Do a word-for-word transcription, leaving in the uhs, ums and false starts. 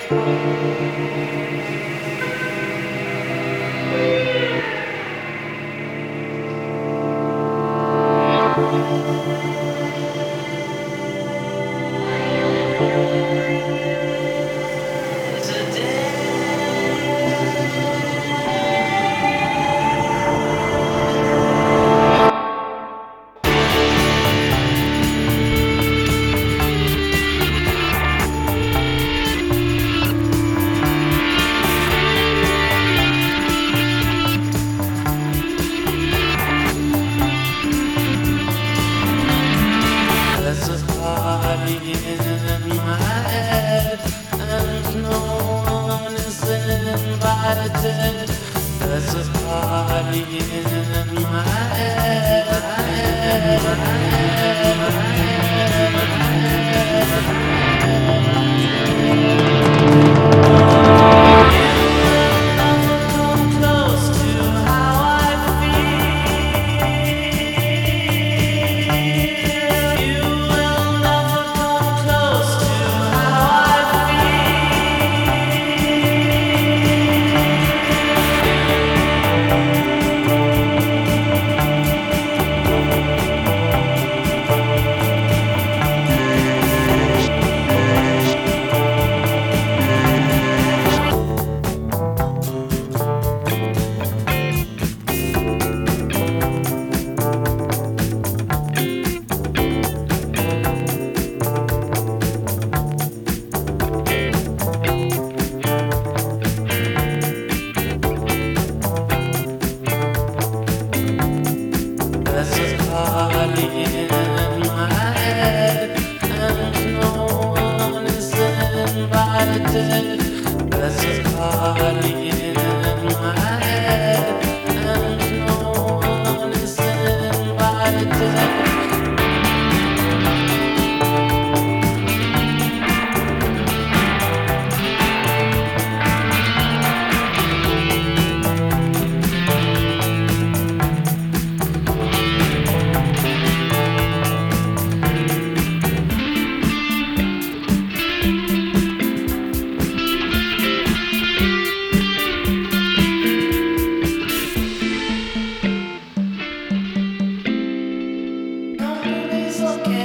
There's a party in my head, and no one is invited. There's a party in my head, my head, my head, my head, my Come close to how I feel. You will never come close to how I There's a party in my head, and no one is invited. There's a party in my head, and no one is invited. Nobody's looking.